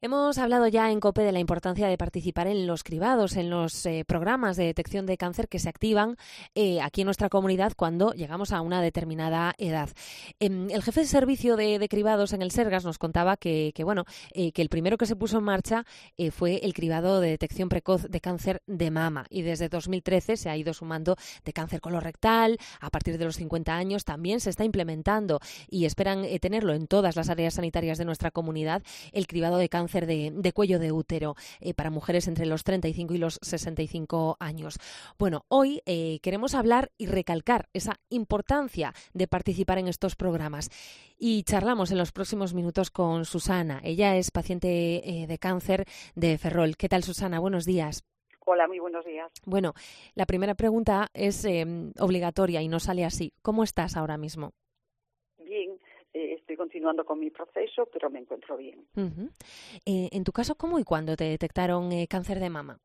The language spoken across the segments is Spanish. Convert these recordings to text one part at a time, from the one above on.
Hemos hablado ya en COPE de la importancia de participar en los cribados, en los programas de detección de cáncer que se activan aquí en nuestra comunidad cuando llegamos a una determinada edad. El jefe de servicio de cribados en el Sergas nos contaba que el primero que se puso en marcha fue el cribado de detección precoz de cáncer de mama, y desde 2013 se ha ido sumando de cáncer colorectal. A partir de los 50 años también se está implementando y esperan tenerlo en todas las áreas sanitarias de nuestra comunidad, el cribado de cáncer de cuello de útero para mujeres entre los 35 y los 65 años. Bueno, hoy queremos hablar y recalcar esa importancia de participar en estos programas y charlamos en los próximos minutos con Susana. Ella es paciente de cáncer de Ferrol. ¿Qué tal, Susana? Buenos días. Hola, muy buenos días. Bueno, la primera pregunta es obligatoria y no sale así. ¿Cómo estás ahora mismo? Bien, estoy continuando con mi proceso, pero me encuentro bien. Uh-huh. En tu caso, ¿cómo y cuándo te detectaron cáncer de mama?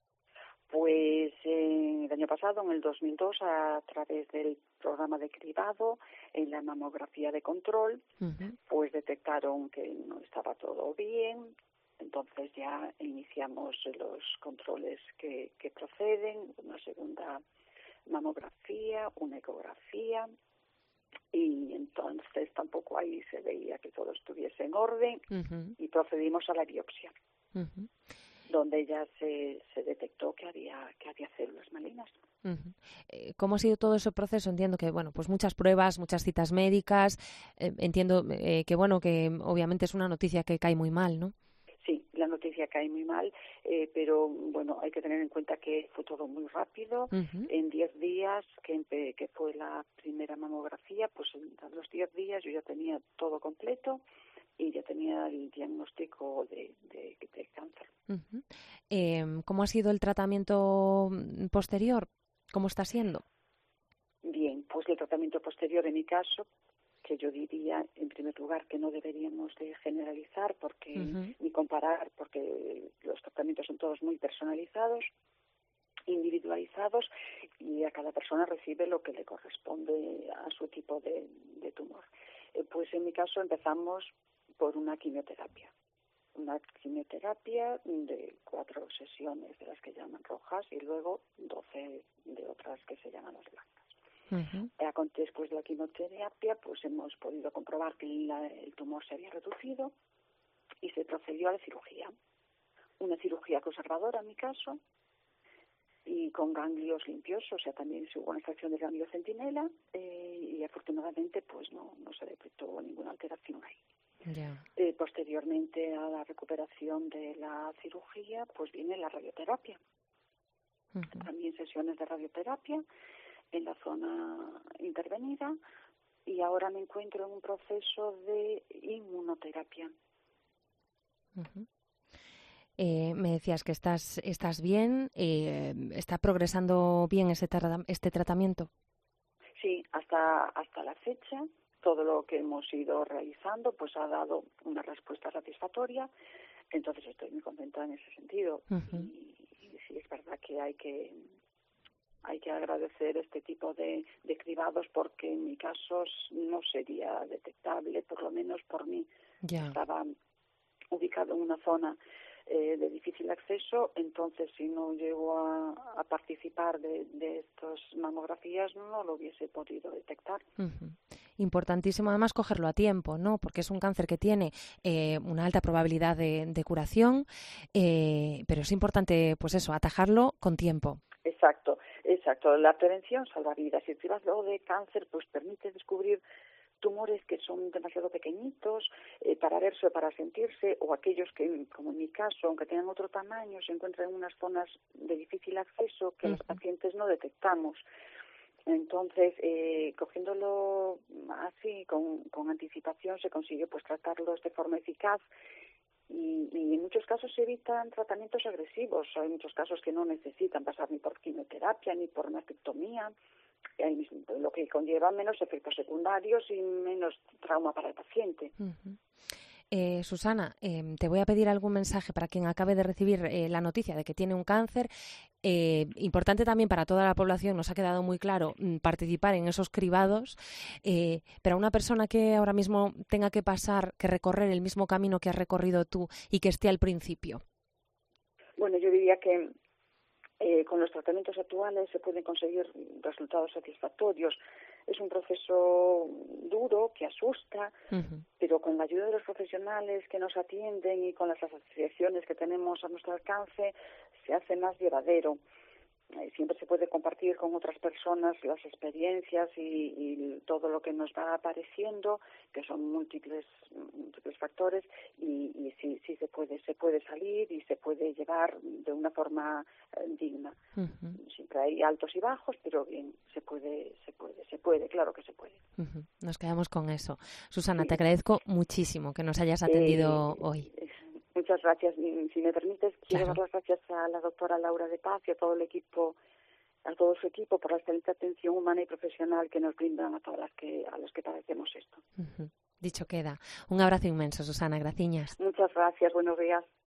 Pues el año pasado, en el 2002, a través del programa de cribado, en la mamografía de control, pues detectaron que no estaba todo bien. Entonces ya iniciamos los controles que proceden, una segunda mamografía, una ecografía, y entonces tampoco ahí se veía que todo estuviese en orden y procedimos a la biopsia, donde ya se detectó que había células malignas. ¿Cómo ha sido todo ese proceso? Entiendo que, pues muchas pruebas, muchas citas médicas. Entiendo que obviamente es una noticia que cae muy mal, ¿no? Sí, la noticia cae muy mal, pero bueno, hay que tener en cuenta que fue todo muy rápido. En 10 días, que fue la primera mamografía, pues a los 10 días yo ya tenía todo completo y ya tenía el diagnóstico de cáncer. ¿Cómo ha sido el tratamiento posterior? ¿Cómo está siendo? Bien, pues el tratamiento posterior en mi caso, que yo diría en primer lugar que no deberíamos de generalizar ni comparar, porque los tratamientos son todos muy personalizados, individualizados, y a cada persona recibe lo que le corresponde a su tipo de tumor. Pues en mi caso empezamos por una quimioterapia de 4 sesiones de las que llaman rojas y luego 12 de otras que se llaman las blancas. Después de la quimioterapia, pues hemos podido comprobar que el tumor se había reducido y se procedió a la cirugía. Una cirugía conservadora en mi caso y con ganglios limpios, o sea, también se hubo una extracción del ganglio centinela y afortunadamente pues no se detectó ninguna alteración ahí. Posteriormente a la recuperación de la cirugía, pues viene la radioterapia. También sesiones de radioterapia en la zona intervenida y ahora me encuentro en un proceso de inmunoterapia. Me decías que estás bien, ¿está progresando bien este tratamiento? Sí, hasta la fecha todo lo que hemos ido realizando pues ha dado una respuesta satisfactoria, entonces estoy muy contenta en ese sentido. Y sí, es verdad que hay que agradecer este tipo de cribados porque en mi caso no sería detectable, por lo menos por mí. Estaba ubicado en una zona de difícil acceso, entonces si no llego a participar de estas mamografías no lo hubiese podido detectar. Importantísimo además cogerlo a tiempo, ¿no? Porque es un cáncer que tiene una alta probabilidad de curación, pero es importante, pues eso, atajarlo con tiempo. Exacto. La prevención salva vidas. Si el cribado de cáncer pues permite descubrir tumores que son demasiado pequeñitos para verse o para sentirse, o aquellos que, como en mi caso, aunque tengan otro tamaño, se encuentran en unas zonas de difícil acceso que los pacientes no detectamos. Entonces, cogiéndolo así, con anticipación, se consigue pues tratarlos de forma eficaz y en muchos casos se evitan tratamientos agresivos. Hay muchos casos que no necesitan pasar ni por quimioterapia ni por mastectomía, lo que conlleva menos efectos secundarios y menos trauma para el paciente. Susana, te voy a pedir algún mensaje para quien acabe de recibir la noticia de que tiene un cáncer. Importante también para toda la población, nos ha quedado muy claro, participar en esos cribados, pero a una persona que ahora mismo tenga que recorrer el mismo camino que has recorrido tú y que esté al principio. Bueno, yo diría que con los tratamientos actuales se pueden conseguir resultados satisfactorios. Es un proceso duro, que asusta, pero con la ayuda de los profesionales que nos atienden y con las asociaciones que tenemos a nuestro alcance, se hace más llevadero. Siempre se puede compartir con otras personas las experiencias y todo lo que nos va apareciendo, que son múltiples factores, y sí se puede salir y se puede llevar de una forma digna. Siempre hay altos y bajos, pero bien, se puede, claro que se puede. Nos quedamos con eso. Susana, te agradezco muchísimo que nos hayas atendido hoy. Muchas gracias. Si me permites, quiero Claro. dar las gracias a la doctora Laura de Paz y a todo el equipo, a todo su equipo, por la excelente atención humana y profesional que nos brindan a los que padecemos esto. Dicho queda. Un abrazo inmenso, Susana. Graciñas. Muchas gracias. Buenos días.